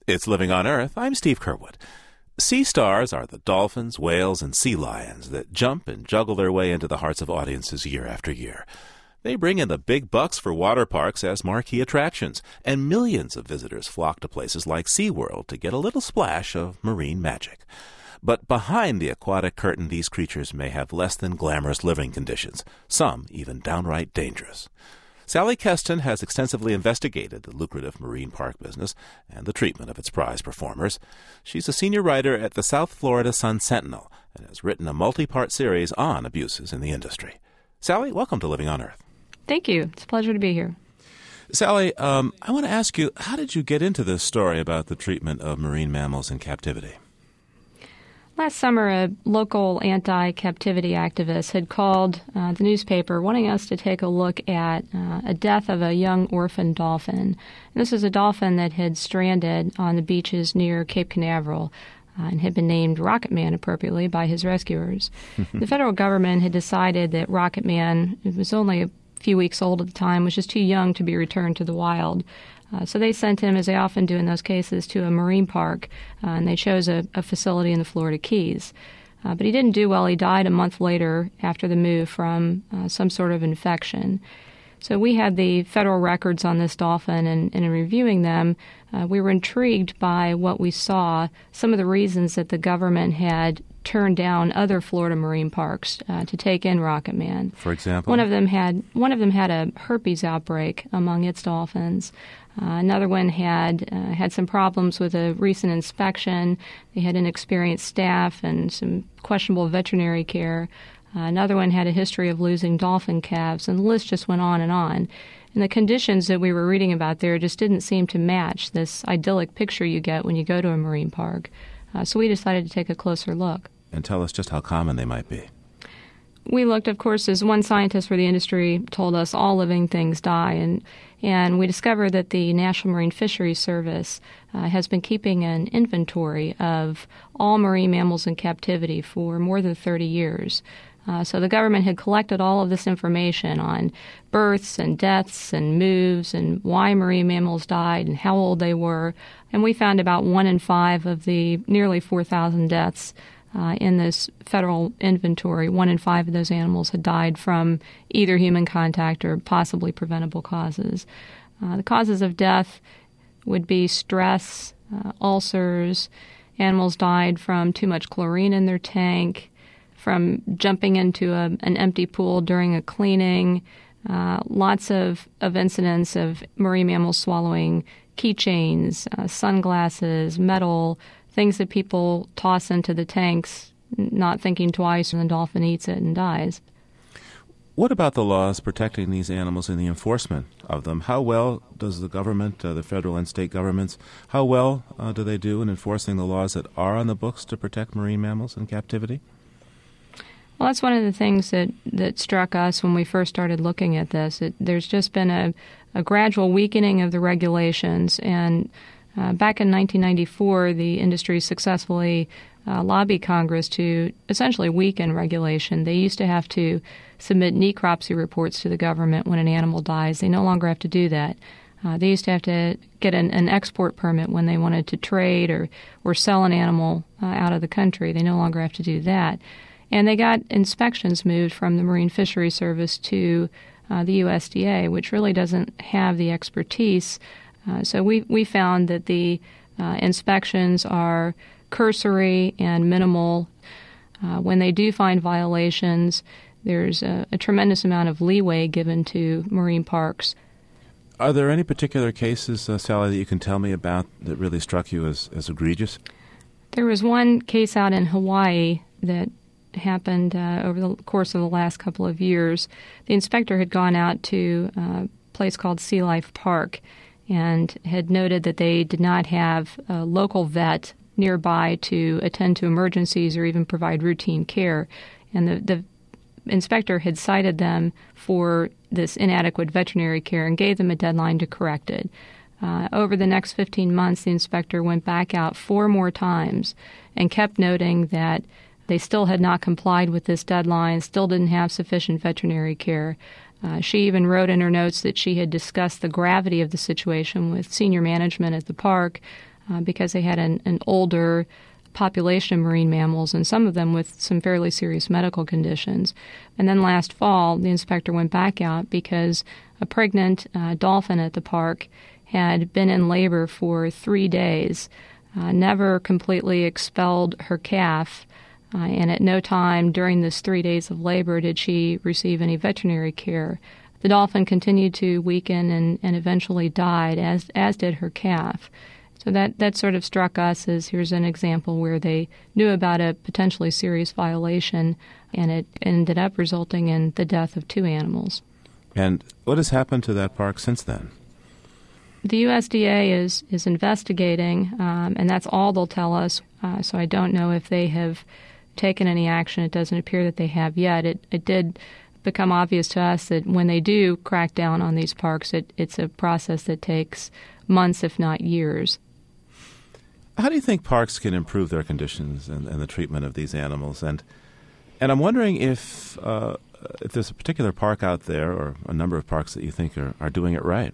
It's Living on Earth. I'm Steve Curwood. Sea stars are the dolphins, whales, and sea lions that jump and juggle their way into the hearts of audiences year after year. They bring in the big bucks for water parks as marquee attractions, and millions of visitors flock to places like SeaWorld to get a little splash of marine magic. But behind the aquatic curtain, these creatures may have less than glamorous living conditions, some even downright dangerous. Sally Keston has extensively investigated the lucrative marine park business and the treatment of its prize performers. She's a senior writer at the South Florida Sun-Sentinel and has written a multi-part series on abuses in the industry. Sally, welcome to Living on Earth. Thank you. It's a pleasure to be here. Sally, I want to ask you, how did you get into this story about the treatment of marine mammals in captivity? Last summer, a local anti-captivity activist had called the newspaper wanting us to take a look at a death of a young orphan dolphin. And this is a dolphin that had stranded on the beaches near Cape Canaveral and had been named Rocket Man appropriately by his rescuers. The federal government had decided that Rocket Man, who was only a few weeks old at the time, was just too young to be returned to the wild. So they sent him, as they often do in those cases, to a marine park, and they chose a facility in the Florida Keys. But he didn't do well. He died a month later after the move from some sort of infection. So we had the federal records on this dolphin, and in reviewing them, we were intrigued by what we saw, some of the reasons that the government had turned down other Florida marine parks to take in Rocket Man. For example? One of them had a herpes outbreak among its dolphins. Another one had some problems with a recent inspection. They had inexperienced staff and some questionable veterinary care. Another one had a history of losing dolphin calves, and the list just went on. And the conditions that we were reading about there just didn't seem to match this idyllic picture you get when you go to a marine park. So we decided to take a closer look. And tell us just how common they might be. We looked, of course, as one scientist for the industry told us, all living things die. And we discovered that the National Marine Fisheries Service has been keeping an inventory of all marine mammals in captivity for more than 30 years. So the government had collected all of this information on births and deaths and moves and why marine mammals died and how old they were. And we found about 1 in 5 of the nearly 4,000 deaths in this federal inventory. 1 in 5 of those animals had died from either human contact or possibly preventable causes. The causes of death would be stress, ulcers. Animals died from too much chlorine in their tank, from jumping into an empty pool during a cleaning. Lots of incidents of marine mammals swallowing keychains, sunglasses, metal, things that people toss into the tanks, not thinking twice, and the dolphin eats it and dies. What about the laws protecting these animals and the enforcement of them? How well does the government, the federal and state governments, how well do they do in enforcing the laws that are on the books to protect marine mammals in captivity? Well, that's one of the things that struck us when we first started looking at this. There's just been a gradual weakening of the regulations, and back in 1994, the industry successfully lobbied Congress to essentially weaken regulation. They used to have to submit necropsy reports to the government when an animal dies. They no longer have to do that. They used to have to get an export permit when they wanted to trade or sell an animal out of the country. They no longer have to do that. And they got inspections moved from the Marine Fisheries Service to the USDA, which really doesn't have the expertise. So we found that the inspections are cursory and minimal. When they do find violations, there's a tremendous amount of leeway given to marine parks. Are there any particular cases, Sally, that you can tell me about that really struck you as egregious? There was one case out in Hawaii that happened over the course of the last couple of years. The inspector had gone out to a place called Sea Life Park and had noted that they did not have a local vet nearby to attend to emergencies or even provide routine care. And the inspector had cited them for this inadequate veterinary care and gave them a deadline to correct it. Over the next 15 months, the inspector went back out 4 more times and kept noting that they still had not complied with this deadline, still didn't have sufficient veterinary care. She even wrote in her notes that she had discussed the gravity of the situation with senior management at the park. because they had an older population of marine mammals, and some of them with some fairly serious medical conditions. And then last fall, the inspector went back out because a pregnant dolphin at the park had been in labor for 3 days, never completely expelled her calf, and at no time during this 3 days of labor did she receive any veterinary care. The dolphin continued to weaken and eventually died, as did her calf. So that sort of struck us as here's an example where they knew about a potentially serious violation, and it ended up resulting in the death of 2 animals. And what has happened to that park since then? The USDA is investigating, and that's all they'll tell us. So I don't know if they have taken any action. It doesn't appear that they have yet. It did become obvious to us that when they do crack down on these parks, it's a process that takes months, if not years. How do you think parks can improve their conditions and the treatment of these animals? And I'm wondering if there's a particular park out there or a number of parks that you think are doing it right.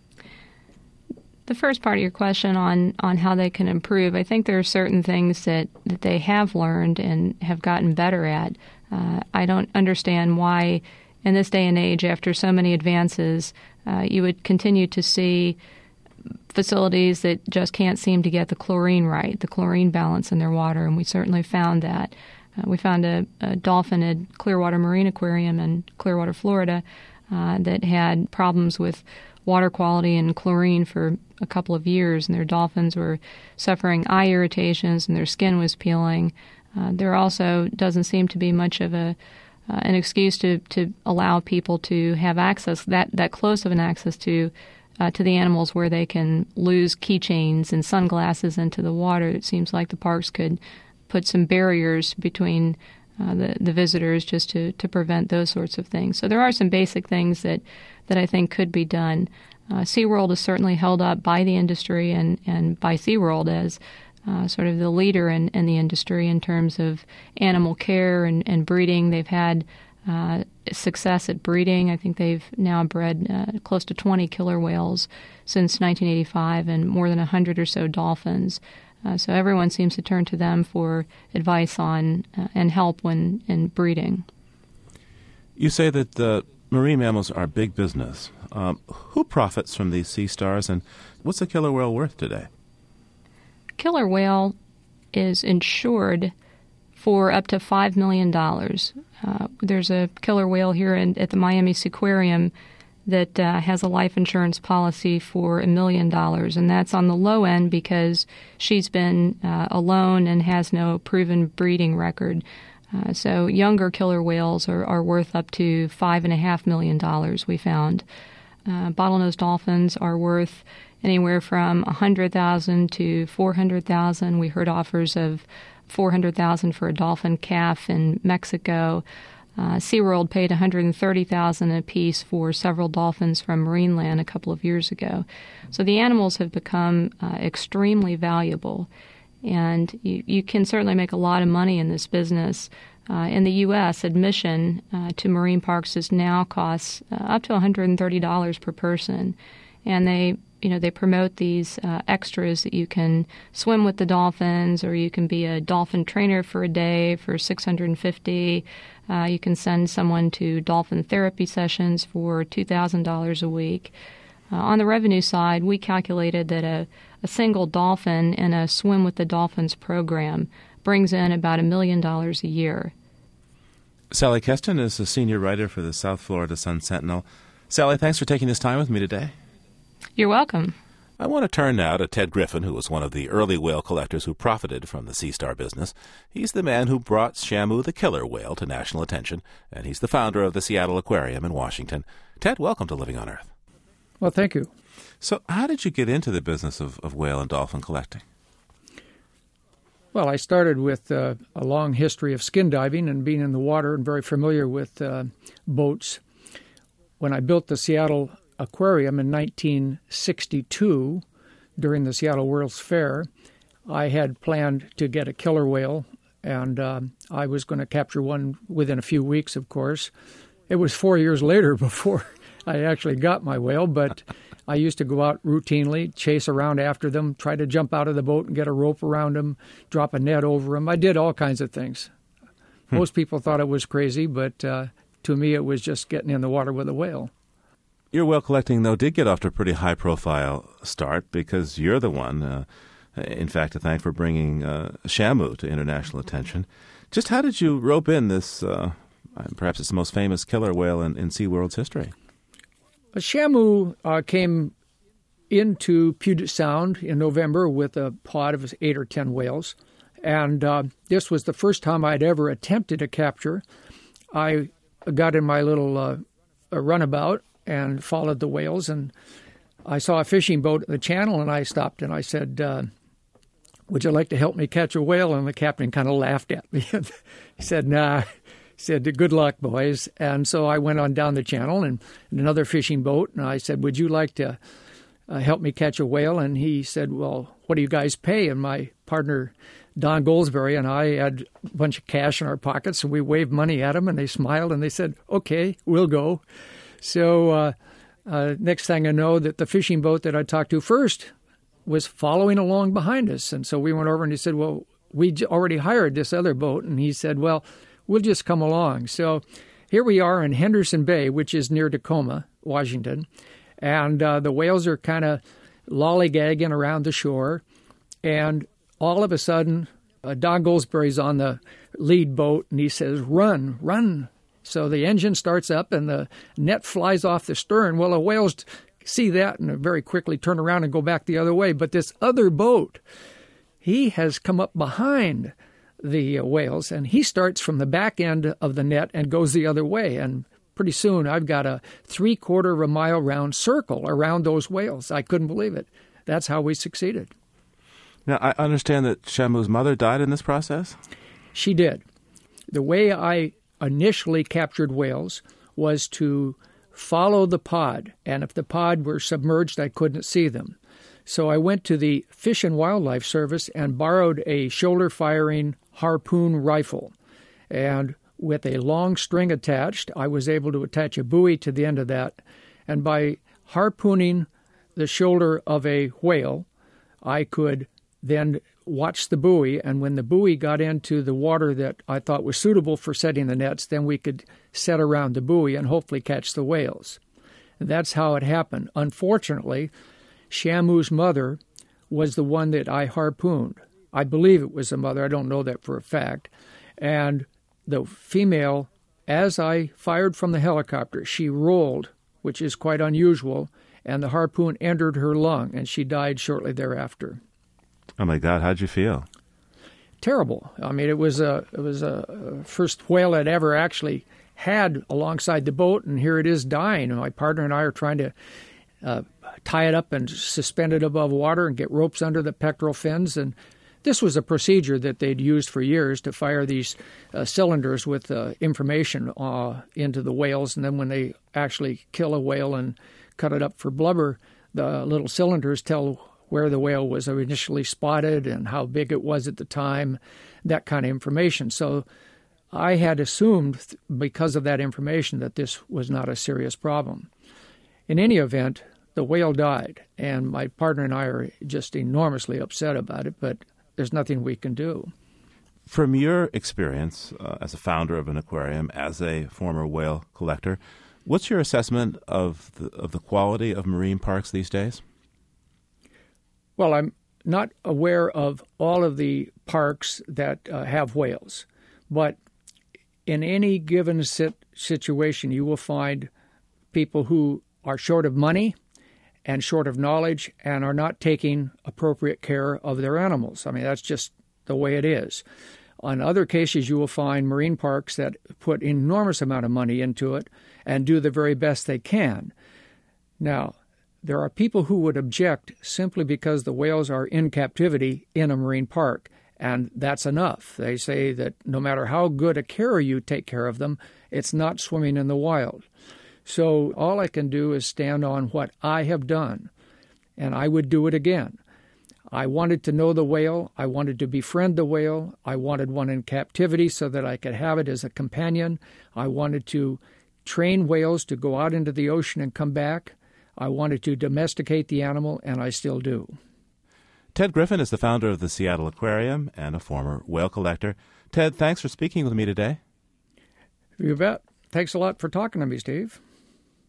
The first part of your question on how they can improve, I think there are certain things that they have learned and have gotten better at. I don't understand why, in this day and age, after so many advances, you would continue to see facilities that just can't seem to get the chlorine right, the chlorine balance in their water, and we certainly found that. We found a dolphin at Clearwater Marine Aquarium in Clearwater, Florida, that had problems with water quality and chlorine for a couple of years, and their dolphins were suffering eye irritations and their skin was peeling. There also doesn't seem to be much of an excuse to allow people to have access, that close of an access to the animals, where they can lose keychains and sunglasses into the water. It seems like the parks could put some barriers between the visitors just to prevent those sorts of things. So there are some basic things that I think could be done. SeaWorld is certainly held up by the industry and by SeaWorld as sort of the leader in the industry in terms of animal care and breeding. They've had success at breeding. I think they've now bred close to 20 killer whales since 1985 and more than 100 or so dolphins. So everyone seems to turn to them for advice on and help in breeding. You say that the marine mammals are big business. Who profits from these sea stars, and what's a killer whale worth today? Killer whale is insured for up to $5 million. There's a killer whale here at the Miami Seaquarium that has a life insurance policy for $1 million, and that's on the low end because she's been alone and has no proven breeding record. So younger killer whales are worth up to $5.5 million, we found. Bottlenose dolphins are worth anywhere from $100,000 to $400,000. We heard offers of $400,000 for a dolphin calf in Mexico. SeaWorld paid $130,000 a piece for several dolphins from Marineland a couple of years ago. So the animals have become extremely valuable, and you can certainly make a lot of money in this business. In the U.S., admission to marine parks now costs up to $130 per person, and they promote these extras that you can swim with the dolphins, or you can be a dolphin trainer for a day for $650. You can send someone to dolphin therapy sessions for $2,000 a week. On the revenue side, we calculated that a single dolphin in a Swim with the Dolphins program brings in about $1 million a year. Sally Keston is a senior writer for the South Florida Sun-Sentinel. Sally, thanks for taking this time with me today. You're welcome. I want to turn now to Ted Griffin, who was one of the early whale collectors who profited from the sea star business. He's the man who brought Shamu the killer whale to national attention, and he's the founder of the Seattle Aquarium in Washington. Ted, welcome to Living on Earth. Well, thank you. So how did you get into the business of whale and dolphin collecting? Well, I started with a long history of skin diving and being in the water and very familiar with boats. When I built the Seattle Aquarium in 1962 during the Seattle World's Fair, I had planned to get a killer whale, and I was going to capture one within a few weeks, of course. It was 4 years later before I actually got my whale, but I used to go out routinely, chase around after them, try to jump out of the boat and get a rope around them, drop a net over them. I did all kinds of things. Most people thought it was crazy, but to me it was just getting in the water with a whale. Your whale collecting, though, did get off to a pretty high-profile start because you're the one, in fact, to thank for bringing Shamu to international attention. Just how did you rope in this, perhaps it's the most famous killer whale in SeaWorld's history? Shamu came into Puget Sound in November with a pod of 8 or 10 whales, and this was the first time I'd ever attempted a capture. I got in my little runabout and followed the whales, and I saw a fishing boat in the channel, and I stopped and I said, would you like to help me catch a whale? And the captain kind of laughed at me. He said, nah. He said, good luck, boys. And so I went on down the channel and in another fishing boat, and I said, would you like to help me catch a whale? And he said, well, what do you guys pay? And my partner, Don Goldsberry, and I had a bunch of cash in our pockets, and we waved money at them, and they smiled, and they said, okay, we'll go. So next thing I know, that the fishing boat that I talked to first was following along behind us. And so we went over and he said, well, we already hired this other boat. And he said, well, we'll just come along. So here we are in Henderson Bay, which is near Tacoma, Washington. And the whales are kind of lollygagging around the shore. And all of a sudden, Don Goldsberry's on the lead boat, and he says, run, run. So the engine starts up, and the net flies off the stern. Well, the whales see that and very quickly turn around and go back the other way. But this other boat, he has come up behind the whales, and he starts from the back end of the net and goes the other way. And pretty soon I've got a 3/4 of a mile round circle around those whales. I couldn't believe it. That's how we succeeded. Now, I understand that Shamu's mother died in this process? She did. The way I initially captured whales was to follow the pod, and if the pod were submerged, I couldn't see them. So I went to the Fish and Wildlife Service and borrowed a shoulder-firing harpoon rifle. And with a long string attached, I was able to attach a buoy to the end of that. And by harpooning the shoulder of a whale, I could then watch the buoy, and when the buoy got into the water that I thought was suitable for setting the nets, then we could set around the buoy and hopefully catch the whales. And that's how it happened. Unfortunately, Shamu's mother was the one that I harpooned. I believe it was the mother. I don't know that for a fact. And the female, as I fired from the helicopter, she rolled, which is quite unusual, and the harpoon entered her lung, and she died shortly thereafter. Oh my God! How'd you feel? Terrible. I mean, it was a first whale I'd ever actually had alongside the boat, and here it is dying. And my partner and I are trying to tie it up and suspend it above water and get ropes under the pectoral fins. And this was a procedure that they'd used for years to fire these cylinders with information into the whales, and then when they actually kill a whale and cut it up for blubber, the little cylinders tell where the whale was initially spotted and how big it was at the time, that kind of information. So I had assumed, because of that information, that this was not a serious problem. In any event, the whale died, and my partner and I are just enormously upset about it, but there's nothing we can do. From your experience as a founder of an aquarium, as a former whale collector, what's your assessment of the quality of marine parks these days? Well, I'm not aware of all of the parks that have whales, but in any given situation, you will find people who are short of money and short of knowledge and are not taking appropriate care of their animals. I mean, that's just the way it is. On other cases, you will find marine parks that put an enormous amount of money into it and do the very best they can. Now, there are people who would object simply because the whales are in captivity in a marine park, and that's enough. They say that no matter how good a carer you take care of them, it's not swimming in the wild. So all I can do is stand on what I have done, and I would do it again. I wanted to know the whale. I wanted to befriend the whale. I wanted one in captivity so that I could have it as a companion. I wanted to train whales to go out into the ocean and come back. I wanted to domesticate the animal, and I still do. Ted Griffin is the founder of the Seattle Aquarium and a former whale collector. Ted, thanks for speaking with me today. You bet. Thanks a lot for talking to me, Steve.